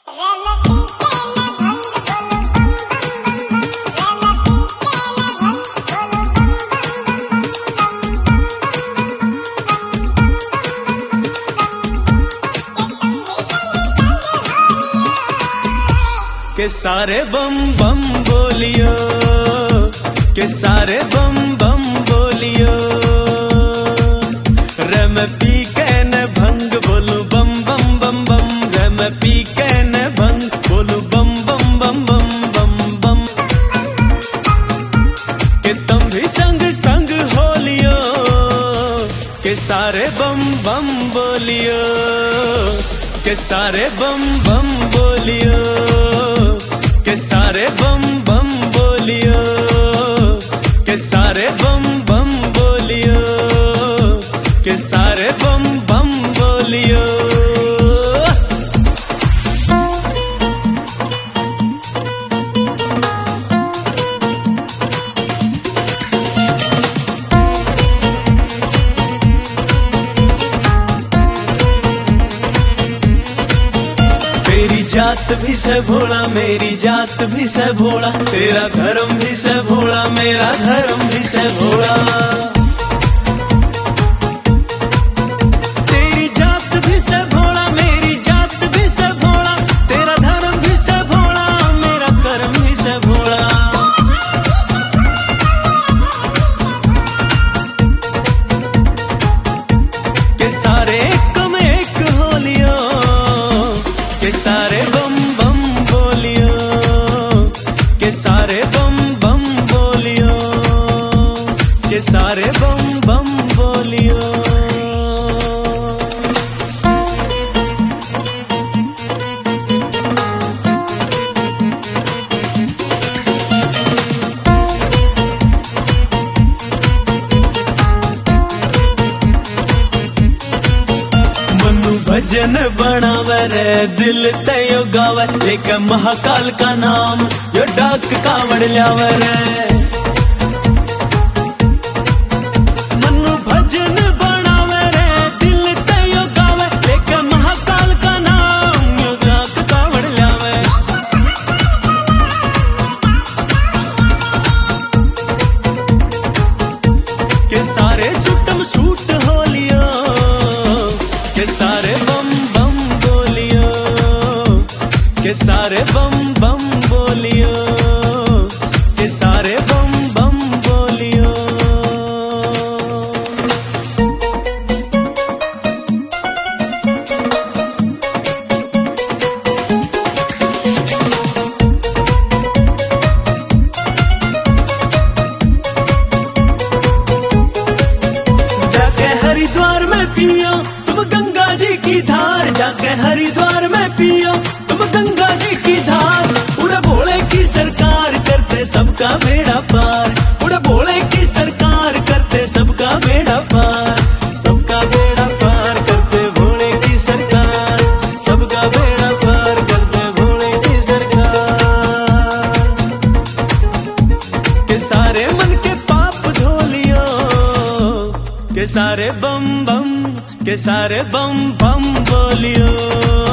के सारे बम बम बोलियो, के सारे बम बम बोलियो। रे मैं पी के न भंग बोलू बम बम बम बम। रे मैं पी के न भंग बोलू बम बम बम बम बम बम। के तुम भी संग संग हो लियो, के सारे बम बम बोलियो, के सारे बम बम बोलियो, के सारे बम बम बोलियो, के सारे बम बम बोलियो, के सारे बम बम बोलियो। जात भी से भोला, मेरी जात भी से भोला, तेरा धर्म भी से भोला, मेरा धर्म भी से भोला। तेरी जात भी से भोला, मेरी जात भी से भोला, तेरा धर्म भी से भोला, मेरा कर्म भी से भोला। के सारे एक में एक हो लियो, के सारे बम बम बोलियो, के सारे बम बम बोलियो, के सारे बम बम बोलियो। भजन बनावे रे दिल तयो गावे, लेके महाकाल का नाम यो डाक कावड़ ल्यावे रे। मनु भजन बनावे रे दिल तयो गावे, लेके महाकाल का नाम यो डाक कावड़ ल्यावे। के सारे सुटम सूट हो लियो, के सारे बम बम बोलियो, के सारे बम बम बोलियो, के सारे बम बम बोलियो। जाके हरिद्वार में पियो तुम गंगा जी की धार, जाके हरिद्वार में पियो तुम गंगा जी की धार। उड़े भोले की सरकार करते सबका बेड़ा पार, उड़े भोले की सरकार करते सबका बेड़ा पार, सबका बेड़ा पार करते भोले की सरकार, सबका बेड़ा पार करते भोले की सरकार। के सारे मन के पाप धो लियो, के सारे बम बम, के सारे बम बम बोलियो।